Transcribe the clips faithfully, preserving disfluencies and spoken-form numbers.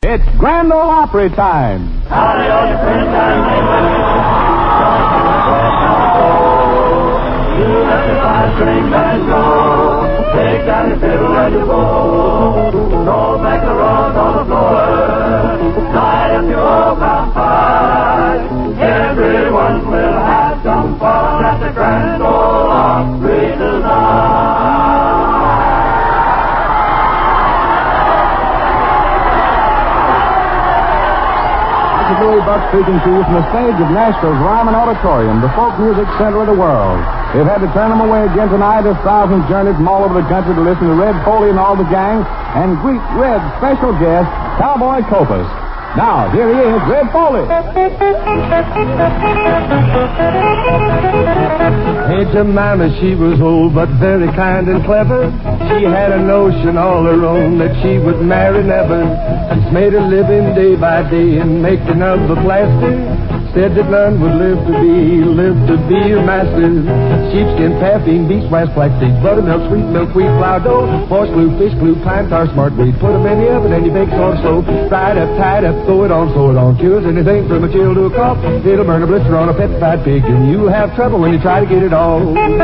It's Grand Ole Opry time. Howdy, all your friends and neighbors. You let the five-string band go. Take down your fiddle and your bow. Roll back the rods on the floor. Light up your old campfire. Everyone will have some fun at the Grand Ole Opry tonight. Louis Buck speaking to you from the stage of Nashville's Ryman Auditorium, the folk music center of the world. We've had to turn them away again tonight as thousands journeyed from all over the country to listen to Red Foley and all the gang and greet Red's special guest, Cowboy Copas. Now, here he is, Red Foley. Hey, Jemima, she was old but very kind and clever. She had a notion all her own that she would marry never. She's made a living day by day in making of the plastic. Said that none would live to be, live to be a master. Sheepskin, paraffin, beeswax, flaxseed, buttermilk, sweet milk, wheat, flour dough, horse glue, fish glue, pine tar, smart weed. Put them in the oven and you bake so slow. Fry it up, tie it up, throw it on, sew it on. Cures anything from a chill to a cough. It'll burn a blister on a petrified pig, and you'll have trouble when you try to get it all.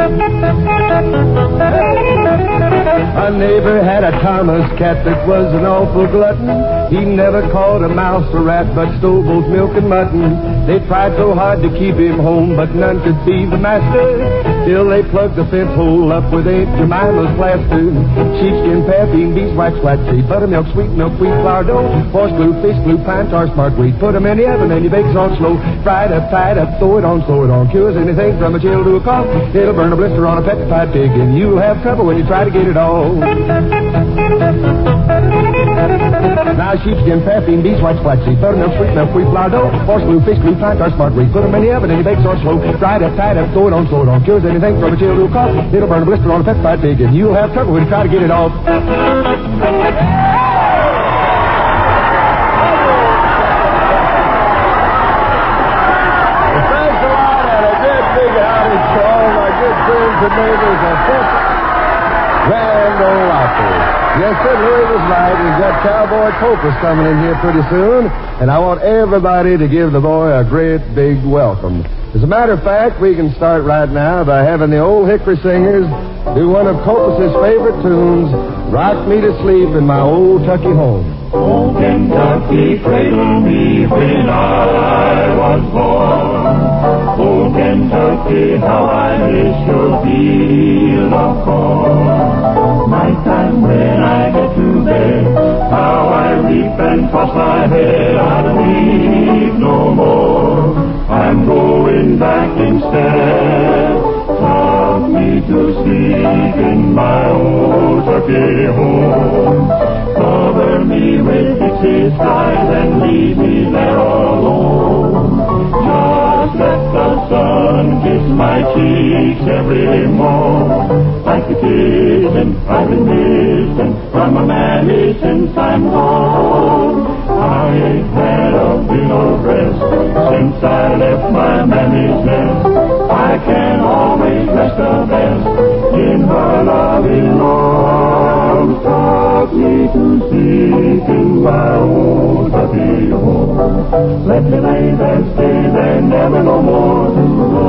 My neighbor had a Thomas cat that was an awful glutton. He never caught a mouse or rat, but stole both milk and mutton. They tried so hard to keep him home, but none could be the master. Still they plugged the fence hole up with Aunt Jemima's plaster. Sheepskin, paraffin, beeswax, flaxseed, buttermilk, sweet milk, wheat, flour dough, horse glue, fish glue, pine tar, smart weed. Put them in the oven and you bake on slow. Fry it up, tie it up, throw it on, sew it on. Cures anything from a chill to a cough. It'll burn a blister on a petrified pig, and you'll have trouble when you try to get it all. Now sheepskin, paraffin, beeswax, flaxseed, buttermilk, sweet milk, wheat, flour dough, horse glue, fish glue, pine tar, smart weed. Put them in the oven and you bake on slow. Fry it up, tie it up, throw it on, sew it on. Cures anything from a chill to a cough. It'll burn a blister on a petrified pig, and you'll have trouble when you try to get it off. The neighbors are fifth. Grand Ole Opry. Yes, sir, Louis was right. We've got Cowboy Copas coming in here pretty soon, and I want everybody to give the boy a great big welcome. As a matter of fact, we can start right now by having the Old Hickory Singers do one of Copas's favorite tunes, Rock Me to Sleep in My Old Tucky Home. Oh, Kentucky, cradle me when I was born. Oh, Kentucky, how I miss your field of corn. Nighttime when I get to bed, how I weep and toss my head. I don't weep no more. I'm going back instead. Tuck me to sleep in my old Tucky home. Cover me with Dixie skies and leave me there alone. Just let the sun kiss my cheeks every morn, like the kissing I've been missing from a mammy since I'm gone. I ain't had a bit of rest since I left my mammy's nest. I can always rest the best in her loving arms. Tuck me to sleep in my old Tucky home. Let me lay there, stay there, never no more to go.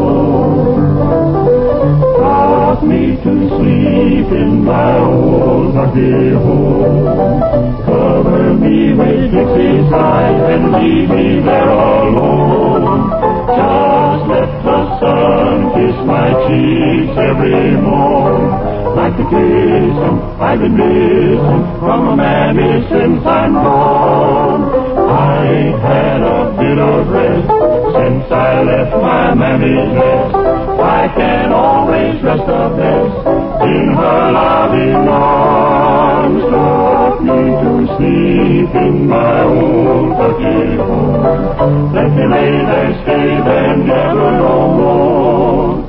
Tuck me to sleep in my old Tucky home. Cover me with Dixie skies and leave me there alone. Just let the sun kiss my cheeks every morn, like the kissing I've been missing from a mammy since I'm born. I ain't had a bit of rest since I left my mammy's nest. I can always rest the best in her loving arms. Tuck me to sleep in my old Tucky home. Let me lay there, stay there, never no more.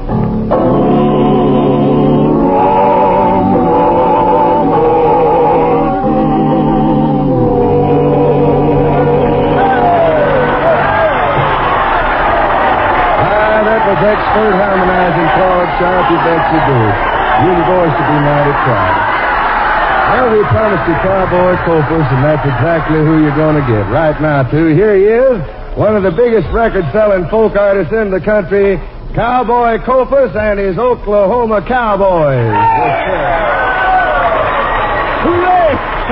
Expert harmonizing, Claude Sharp, you bet you do. Your voice to be mighty proud. Well, Well, we promised you Cowboy Copas, and that's exactly who you're going to get. Right now, too, here he is, one of the biggest record-selling folk artists in the country, Cowboy Copas and his Oklahoma Cowboys. Hooray!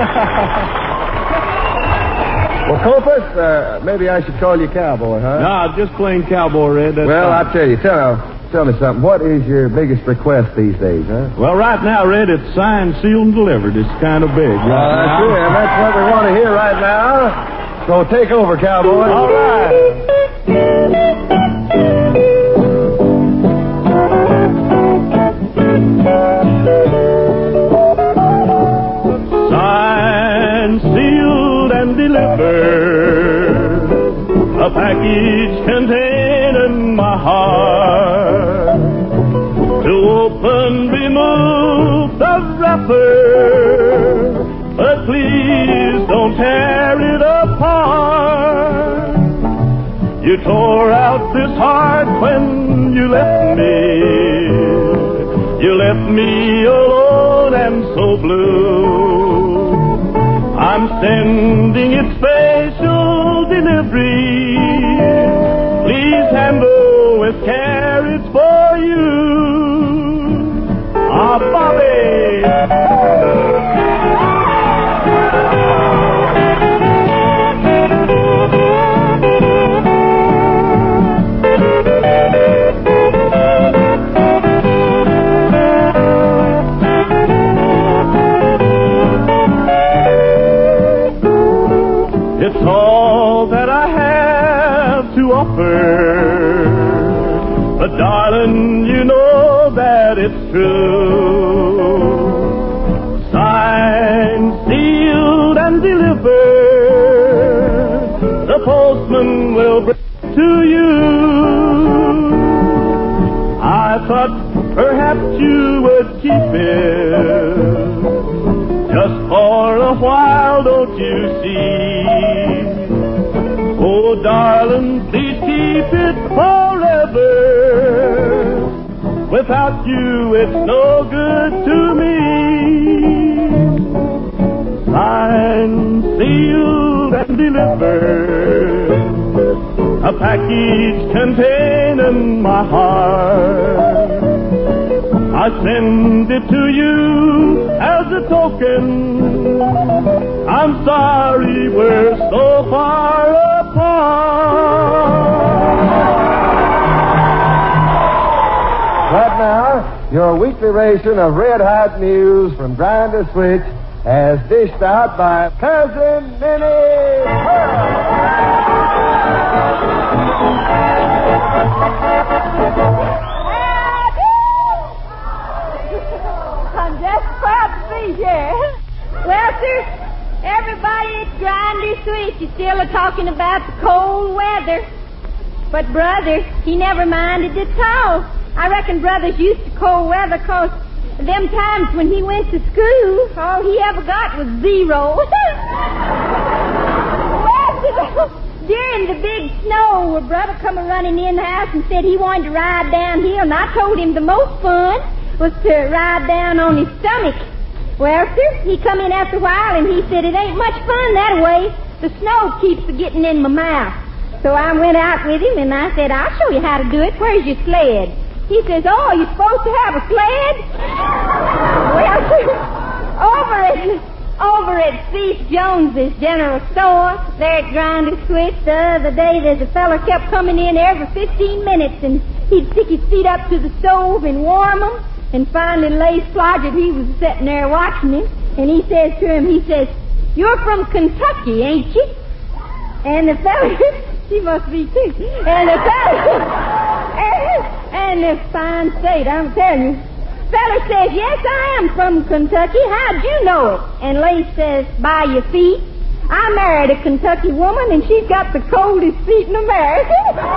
Well, Copas, uh, maybe I should call you Cowboy, huh? No, just plain Cowboy, Red. That's well, fine. I'll tell you. Tell, tell me something. What is your biggest request these days, huh? Well, right now, Red, it's signed, sealed, and delivered. It's kind of big. Right Uh, that's now. it, and that's what we want to hear right now. So take over, Cowboy. All right. Signed, sealed, and delivered. A package containing my heart. To open, remove the wrapper, but please don't tear it apart. You tore out this heart when you left me. You left me alone and so blue. I'm sending it special delivery. Please handle with care, it's for you. Ah, Bobby! It's all that I have to offer, but darling, you know that it's true. Signed, sealed, and delivered, the postman will bring it to you. I thought perhaps you would keep it just for a while, don't you see? Oh, darling, please keep it forever. Without you, it's no good to me. Signed, sealed, and delivered. A package containing my heart. I send it to you as a token. I'm sorry we're so far apart. Right now, your weekly ration of red-hot news from Grinder Switch as dished out by Cousin Minnie Pearl. I'm just proud to be here. Well, sir, everybody at Grinder Switch is still a-talking about the cold weather. But Brother, he never minded at all. I reckon Brother's used to cold weather 'cause them times when he went to school, all he ever got was zero. Well, during the big snow, where Brother come running in the house and said he wanted to ride downhill, and I told him the most fun was to ride down on his stomach. Well, sir, he come in after a while and he said it ain't much fun that way. The snow keeps getting in my mouth. So I went out with him and I said, I'll show you how to do it. Where's your sled? He says, oh, you're supposed to have a sled? Well, sir, over at, over at Cease Jones's General Store, there at Grinder Switch, the other day, there's a fella kept coming in every fifteen minutes and he'd stick his feet up to the stove and warm them. And finally, Lace Flodgett, he was sitting there watching him, and he says to him, he says, you're from Kentucky, ain't you? And the fella, she must be too. And the fella, and this fine state, I'm telling you. Fella says, yes, I am from Kentucky. How'd you know it? And Lace says, by your feet. I married a Kentucky woman, and she's got the coldest feet in America.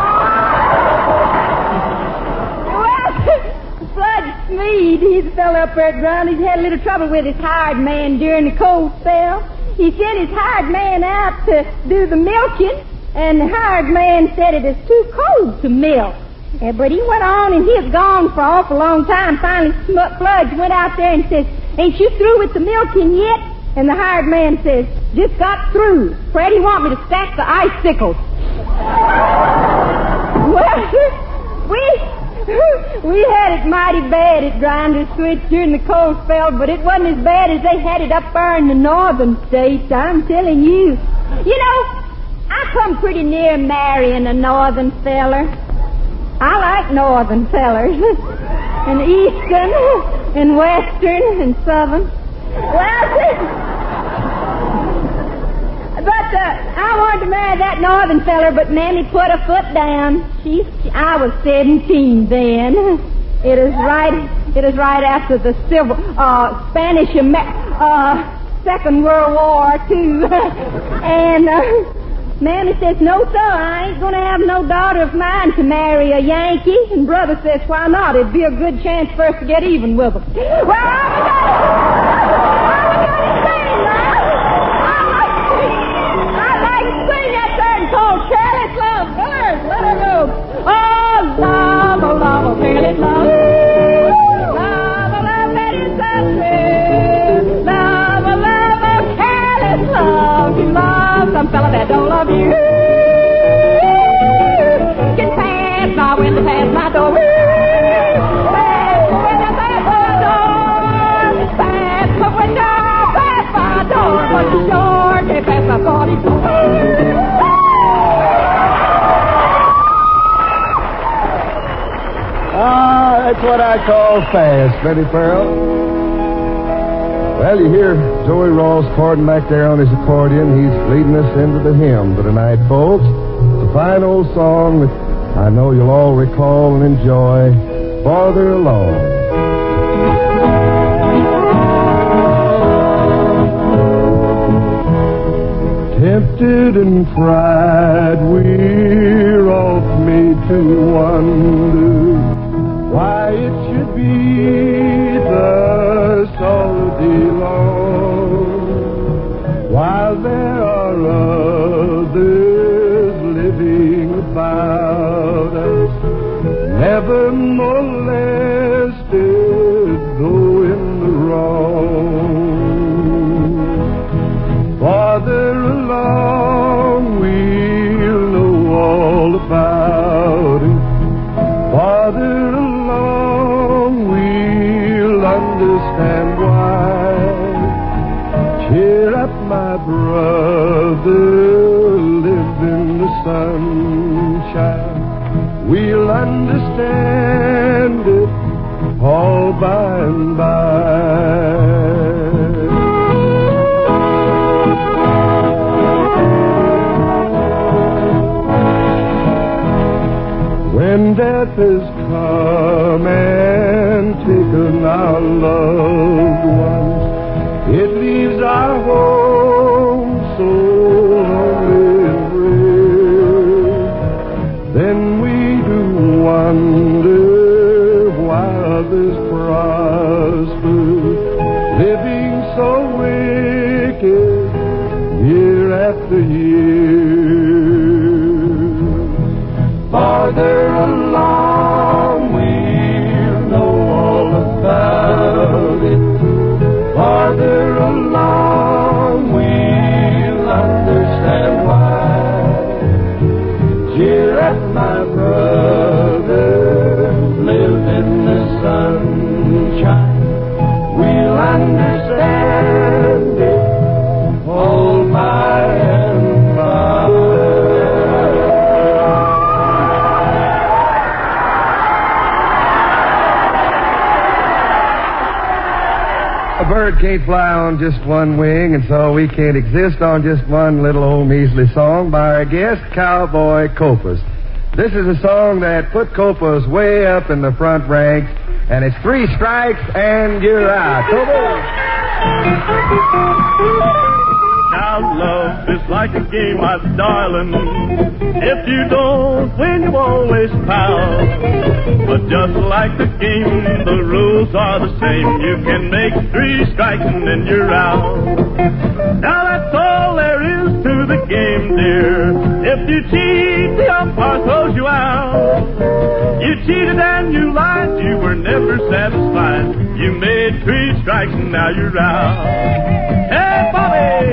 Flood Smead, he's a fellow up there at ground. He's had a little trouble with his hired man during the cold spell. He sent his hired man out to do the milking, and the hired man said it is too cold to milk. Uh, but he went on, and he was gone for an awful long time. Finally, Flood went out there and says, ain't you through with the milking yet? And the hired man says, just got through. Freddie want me to stack the icicles. Well, we, we had it mighty bad at Grinder's Switch during the cold spell, but it wasn't as bad as they had it up there in the northern states, I'm telling you. You know, I come pretty near marrying a northern feller. I like northern fellers. And eastern, and western, and southern. Well, but uh, I wanted to marry that northern feller, but Mammy put a foot down. She, I was seventeen then. It is right. It is right after the Civil, uh, Spanish, uh, Second World War too. And uh, Mammy says, "No, sir, I ain't gonna have no daughter of mine to marry a Yankee." And Brother says, "Why not? It'd be a good chance for us to get even with them." Well, I Careless love, fellas, let her go. Oh, love, oh, love, oh, careless love. Love, oh, love, that is the truth. Love, oh, love, oh, careless love. You love some fella that don't love you. Can pass my window, pass my door. Pass my window, pass my door. Pass my window, pass my door. But you sure can't pass my forty-two. Ah, that's what I call fast, Betty Farrell. Well, you hear Joey Ross chording back there on his accordion. He's leading us into the hymn for tonight, folks. It's a fine old song that I know you'll all recall and enjoy. Farther Along. Tempted and fried, we're oft made to wonder why it should be thus all day long, while there are others living about us, never molested, though in the wrong. Farther along, we'll know all about it. Farther along, we'll understand why. Cheer up, my brother, live in the sunshine. We'll understand it all by and by. When death has come and taken our loved ones, it leaves our home so lonely and gray. Then we do wonder why others prosper, living so wicked year after year. Farther along, we'll know all about it. Farther along, we'll understand why. Cheer up, my brother, live in the sunshine. We'll understand it all by and by. A bird can't fly on just one wing, and so we can't exist on just one little old measly song by our guest, Cowboy Copas. This is a song that put Copas way up in the front ranks, and it's three strikes and you're out. Copas! Now love is like a game, my darling. If you don't win, you always pout. But just like the game, the rules are the same. You can make three strikes and then you're out. Now that's all there is to the game, dear. If you cheat, the umpire throws you out. You cheated and you lied, you were never satisfied. You made three strikes and now you're out. Hey, Bobby!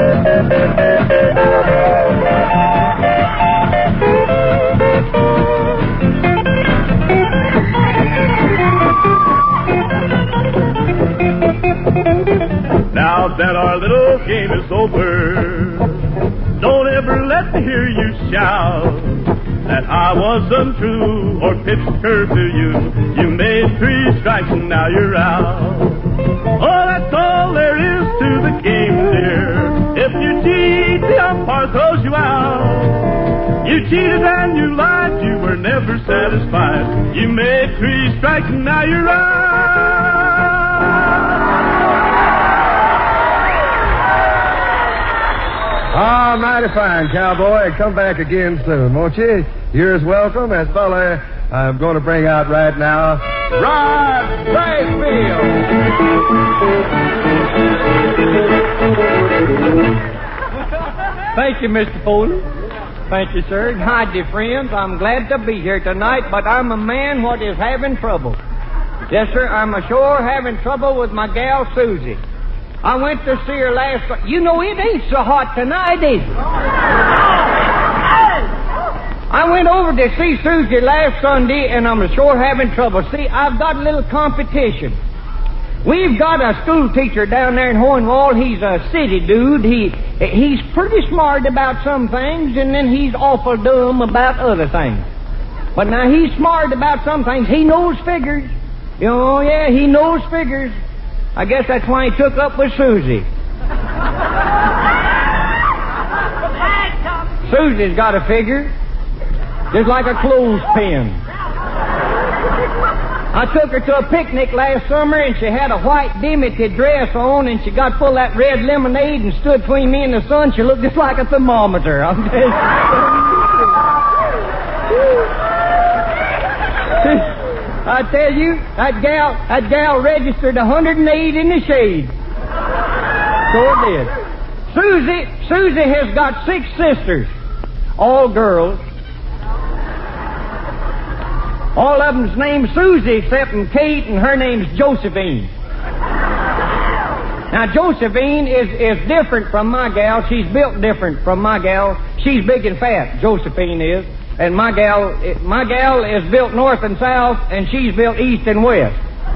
Now that our little game is over, don't ever let me hear you shout that I was untrue or pitched curve to you. You made three strikes and now you're out. Oh, that's all there is to the game, dear. If you cheat, the umpire throws you out. You cheated and you lied, you were never satisfied. You made three strikes and now you're out. Ah, mighty fine, cowboy. Come back again soon, won't you? You're as welcome as fella I'm going to bring out right now, Rod Brayfield. Thank you, Mister Foley. Thank you, sir. Hi, dear friends. I'm glad to be here tonight, but I'm a man what is having trouble. Yes, sir, I'm ashore having trouble with my gal, Susie. I went to see her last... You know, it ain't so hot tonight, is it? I went over to see Susie last Sunday, and I'm sure having trouble. See, I've got a little competition. We've got a school teacher down there in Hornwall. He's a city dude. He He's pretty smart about some things, and then he's awful dumb about other things. But now, he's smart about some things. He knows figures. Oh, yeah, he knows figures. I guess that's why he took up with Susie. Susie's got a figure, just like a clothespin. I took her to a picnic last summer, and she had a white dimity dress on, and she got full of that red lemonade and stood between me and the sun. She looked just like a thermometer. I'll tell you. I tell you, that gal, that gal registered one hundred eight in the shade. So it did. Susie, Susie has got six sisters, all girls. All of them's named Susie except for Kate, and her name's Josephine. Now, Josephine is, is different from my gal. She's built different from my gal. She's big and fat, Josephine is. And my gal, my gal is built north and south, and she's built east and west.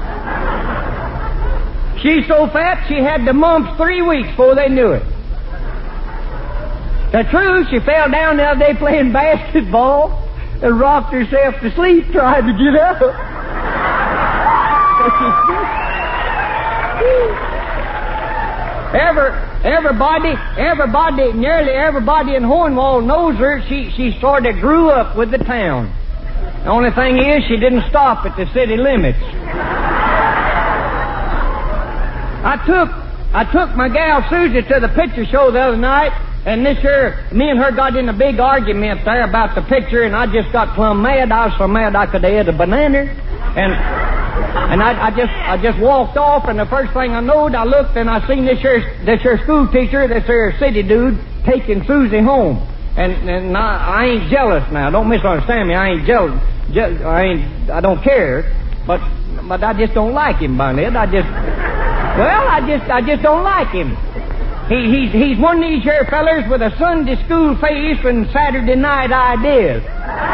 She's so fat, she had the mumps three weeks before they knew it. The truth, she fell down the other day playing basketball and rocked herself to sleep trying to get up. Ever, everybody, everybody, nearly everybody in Hornwall knows her. She, she sort of grew up with the town. The only thing is, she didn't stop at the city limits. I took, I took my gal Susie to the picture show the other night, and this year, me and her got in a big argument there about the picture, and I just got plumb mad. I was so mad I could have ate a banana, and. And I, I just I just walked off, and the first thing I knowed, I looked and I seen this here, this here school teacher, this here city dude, taking Susie home. And and I, I ain't jealous now. Don't misunderstand me. I ain't jealous. Je- I ain't. I don't care. But but I just don't like him, Barnett. I just well, I just I just don't like him. He he's he's one of these here fellers with a Sunday school face and Saturday night ideas.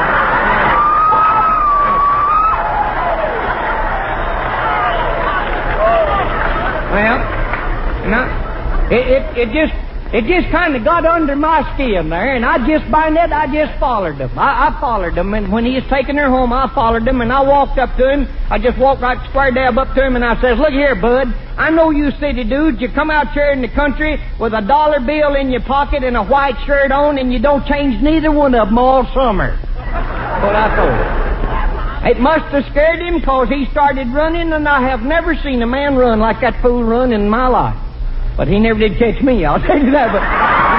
Well, now, it, it, it just it just kind of got under my skin there, and I just, by that, I just followed him. I, I followed him, and when he was taking her home, I followed him, and I walked up to him. I just walked right square dab up to him, and I says, "Look here, bud, I know you city dudes. You come out here in the country with a dollar bill in your pocket and a white shirt on, and you don't change neither one of them all summer." What I told him. It must have scared him, because he started running, and I have never seen a man run like that fool run in my life. But he never did catch me, I'll tell you that. But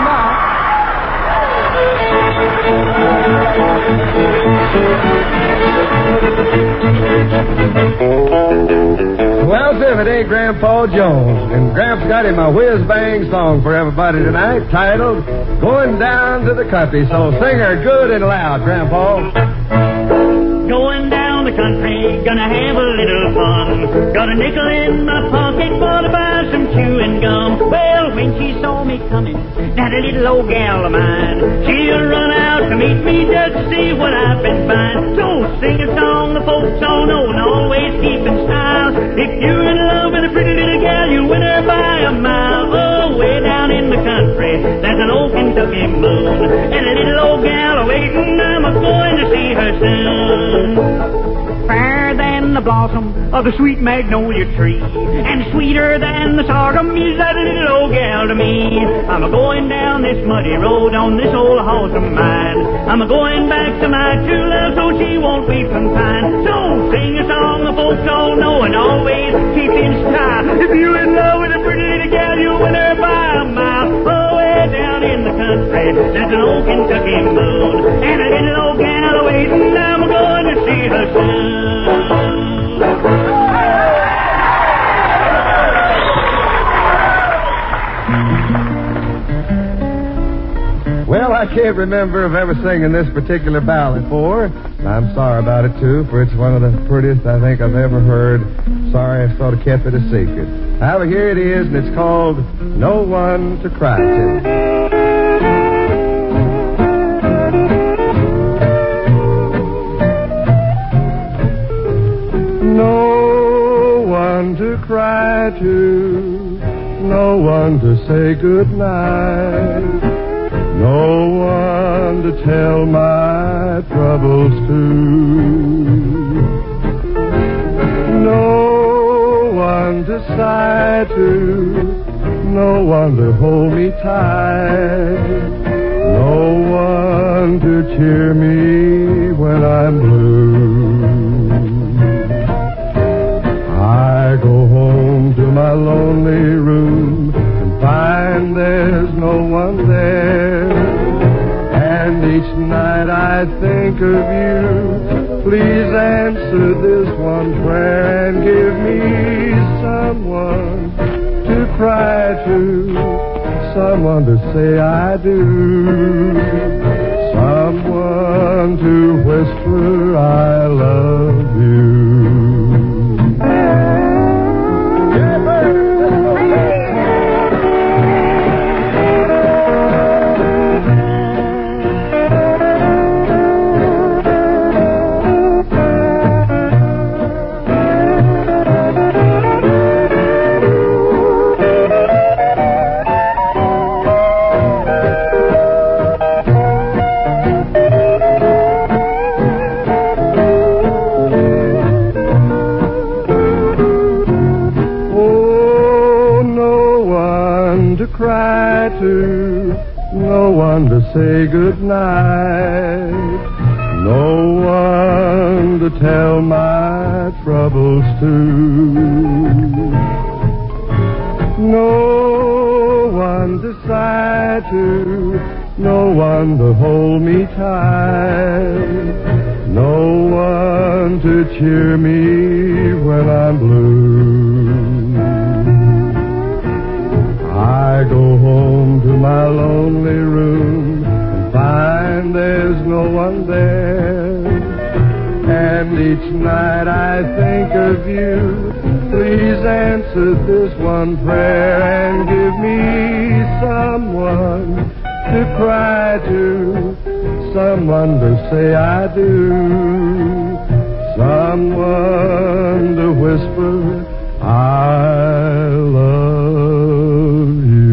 Well, sir, it ain't Grandpa Jones. And Gramps got him a whiz-bang song for everybody tonight, titled Go Going down to the country, so sing her good and loud, Grandpa. Going down the country, gonna have a little fun. Got a nickel in my pocket for to buy some chewing gum. Well, when she saw me coming, that little old gal of mine, she'll run out to meet me just to see what I've been buying. So sing a song the folks all know and always keep in style. If you're in love with a pretty little gal, you win her by a mile. Oh, way down in the country, there's an old Kentucky moon, and a little old gal waiting, I'm a-going to see her soon. Fairer than the blossom of the sweet magnolia tree, and sweeter than the sorghum is that little old gal to me. I'm a-going down this muddy road on this old horse of mine. I'm a-going back to my true love so she won't weep and pine. So sing a song the folks all know and always keep in style. If you're in love with a pretty little gal, you'll win her by a mile. Oh, way down in the country, there's an old Kentucky moon, and a little old gal waiting, I'm going to see her soon. Well, I can't remember of ever singing this particular ballad before. I'm sorry about it, too, for it's one of the prettiest I think I've ever heard. Sorry I sort of kept it a secret. However, here it is, and it's called No One to Cry To. No one to cry to, no one to say good night, no one to tell my troubles to, no one to sigh to, no one to hold me tight, no one to cheer me when I'm blue. I go home to my lonely room and find there's no one there. And each night I think of you. Please answer this one prayer and give me someone to cry to, someone to say I do, someone to whisper I love you. Cry to, no one to say good night, no one to tell my troubles to, no one to sigh to, no one to hold me tight, no one to cheer me when I'm blue. I go home to my lonely room and find there's no one there. And each night I think of you. Please answer this one prayer and give me someone to cry to, someone to say I do, someone to whisper I love you.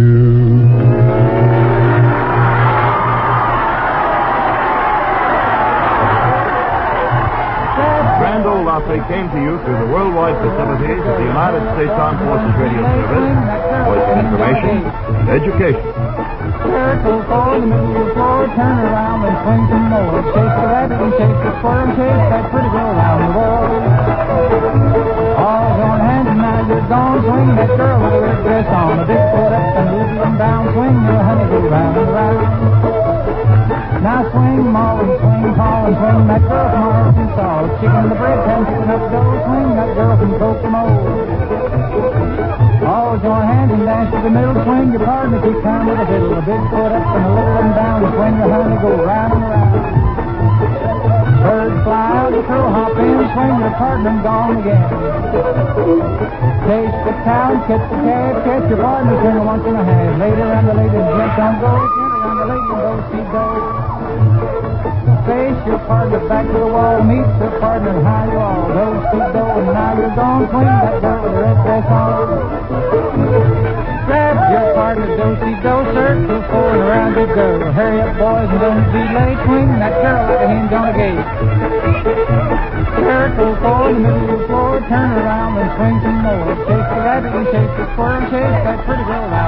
Grand Ole Opry came to you through the worldwide facilities of the United States Armed Forces Radio Service, voice of information and education. Circle four in the middle of the floor, turn around and swing some more. Shake the rabbit and shake the squirrel and chase that pretty girl around the world. All going hand in hand, you're gone, swing that girl with a red dress on. A big foot up and little and down, swing your honey go round and round. Now swing, maul and swing, call and swing that girl from Arkansas. Chicken in the bread pan, chicken up dough, swing that girl from Kokomo. All join hands and dance to the middle, swing your partner, keep time with a fiddle. A big foot up and a little and partner and gone again. Chase the cow, catch the calf, catch your partner, swing a once and a half. Later on the lady, jet don't go, turn around the lady and go, see go. Face your partner back to the wall, meet your partner behind the wall. Go, see go, and now you're gone, swing that girl with the red dress on. Grab your partner, do-si-do, circle for and around you go. Hurry up, boys, and don't be late. Swing that girl like a hinge on a gate. Circle for in the middle of the floor, turn around and swing some more. Chase the rabbit and chase the squirrel, chase that pretty girl out.